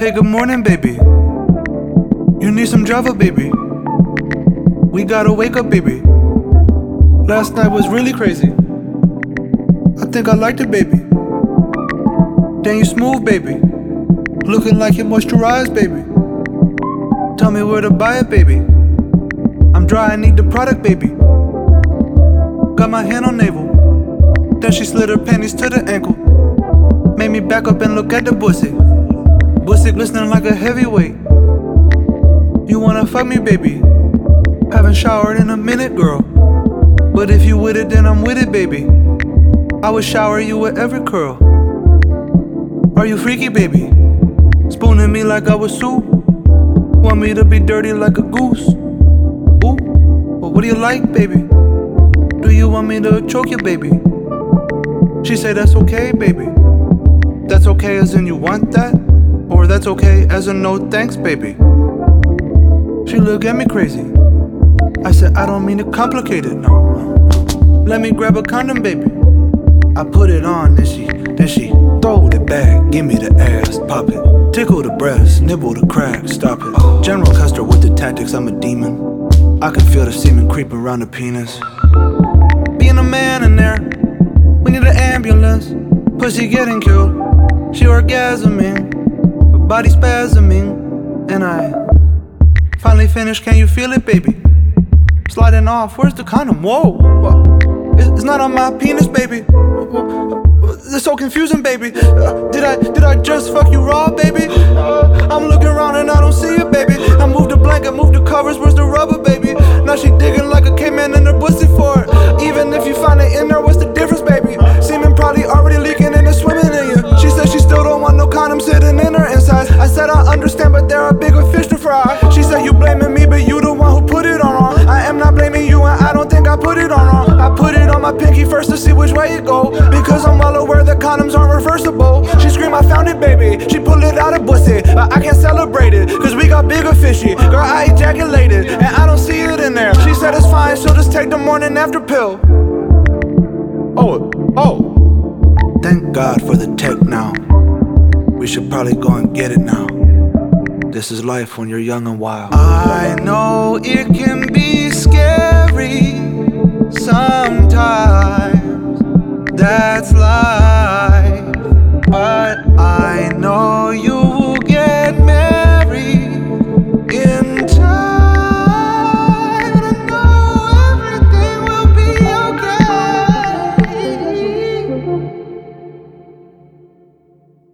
Hey, good morning, baby. You need some Java, baby. We gotta wake up, baby. Last night was really crazy. I think I liked it, baby. Then you smooth, baby. Looking like you moisturized, baby. Tell me where to buy it, baby. I'm dry, I need the product, baby. Got my hand on navel. Then she slid her panties to the ankle. Made me back up and look at the pussy. Pussy glistening like a heavyweight. You wanna fuck me, baby? Haven't showered in a minute, girl. But if you with it, then I'm with it, baby. I would shower you with every curl. Are you freaky, baby? Spooning me like I was soup. Want me to be dirty like a goose? Ooh, well, what do you like, baby? Do you want me to choke you, baby? She said that's okay, baby. That's okay as in you want that? Or that's okay as in no thanks, baby? She looked at me crazy. I said I don't mean to complicate it, no. Let me grab a condom, baby. I put it on, then she throw it back, give me the ass, pop it. Tickle the breast, nibble the crack, stop it. General Custer with the tactics, I'm a demon. I can feel the semen creep around the penis. Being a man in there, we need an ambulance. Pussy getting killed, she orgasming, her body spasming. And I finally finished, can you feel it, baby? Sliding off, where's the condom? Whoa, it's not on my penis, baby. It's so confusing, baby. Did I just fuck you raw, baby? I'm looking around and I don't see it, baby. I moved the blanket, moved the covers, where's the rubber, baby? Now she digging like a caveman in her pussy for it. Even if you find it in there, what's the difference, baby? Semen probably already leaking and it's swimming in you. She said she still don't want no condom sitting in her insides. I said I understand, but there are bigger fish to fry. She said you blaming me, but you the one who put it on wrong. I am not blaming you and I don't think I put it on wrong. I put it on my pinky first to see which way it go, because I'm well aware that condoms aren't reversible. She screamed, I found it, baby. She pulled it out of pussy, but I can't celebrate it, cause we got bigger fishy. Girl, I ejaculated, and I don't see it in there. She said it's fine, she'll just take the morning after pill. Oh. Thank God for the tech now. We should probably go and get it now. This is life when you're young and wild. I know it can be scary